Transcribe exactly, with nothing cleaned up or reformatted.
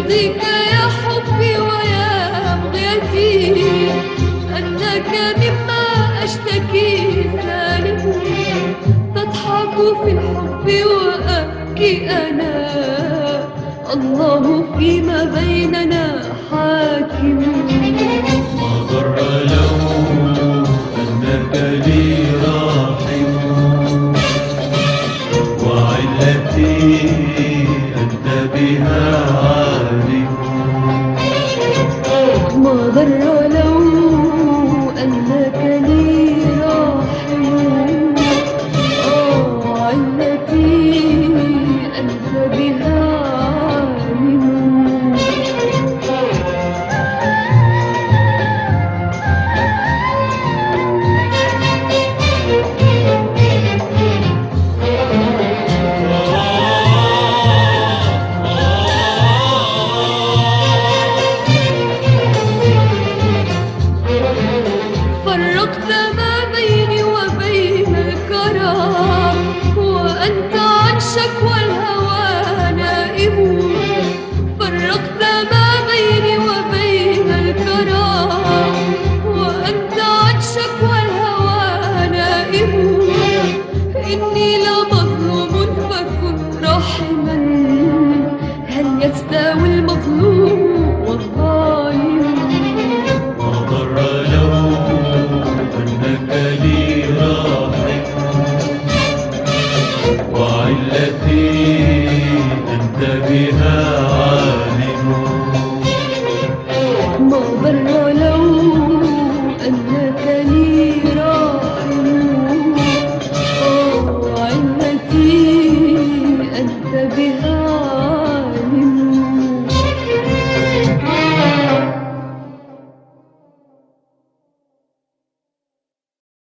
يرضيك يا حبي ويا بغيتي أنك مما أشتكي سالم، تضحك في الحب وأبكي أنا، الله فيما بيننا حاكم. ما ضر لو أنك لي راحم، وعلتي أنت بها عالم. ما ضر لو أنك لي راحم، آه علتي أنت بها عالم. فرقت ما بيني وبين الكرام، وأنت عن شكوى الهوى نائم. فرقت ما بيني وبين الكرام، وأنت عن شكوى الهوى نائم. إني لمظلوم فكن رحما، هل يستوي المظلوم والظالم؟ ما ضر لو أنك لي راحم، وعلتي أنت بها